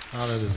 Hallelujah.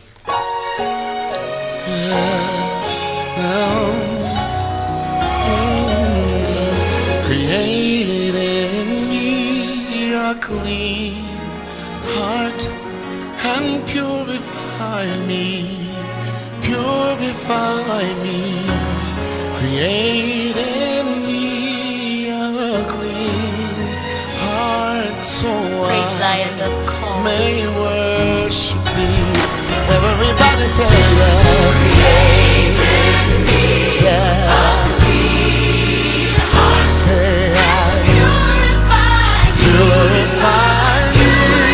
Create in me a clean heart and purify me, purify me. Create in me a clean heart so I may worship thee. Everybody say yeah. Create in me a clean heart, Say and purify me.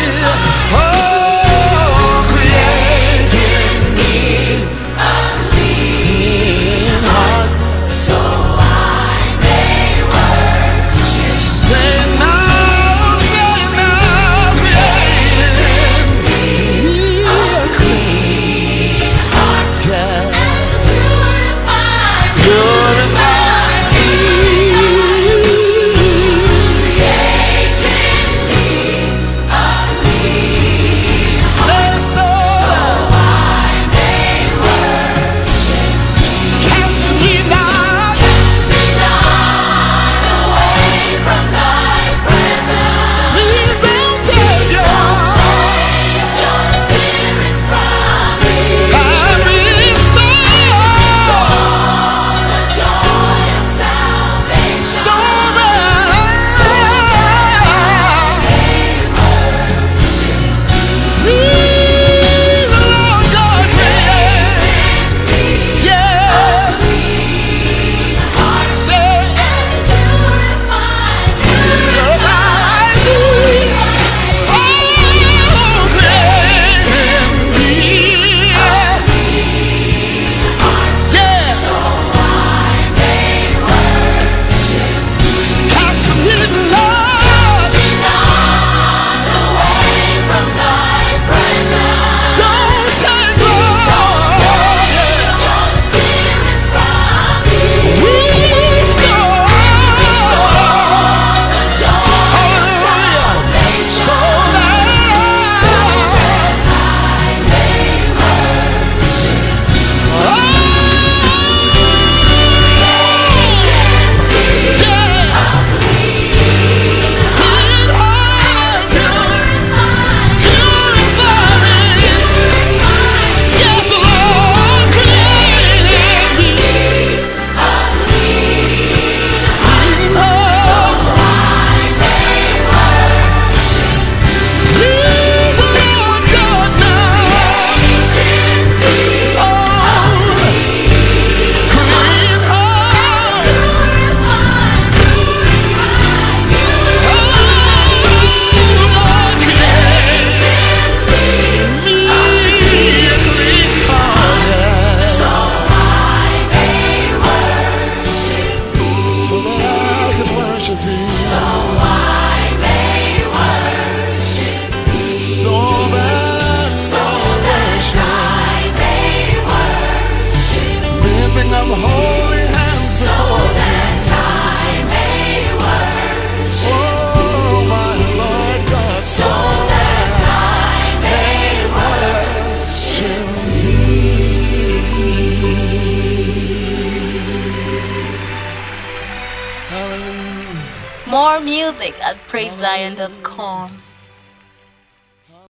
Oh, create in me a clean heart. so I may worship. Say now, create in me a clean Heart yeah. and purify Purify Create in me a clean Say so. so I may worship. Cast me not. Cast me not away from thy presence. Please don't take your Take your spirit from me. I restore The joy of salvation. so please, Lord God, create yeah. Say purify me. Oh, create in me yeah. Cast me not. Don't take Lord. Restore. Hallelujah. So that holy hands So that I may worship. oh my Lord God, So that I may worship. hallelujah. More music at praisezion.com.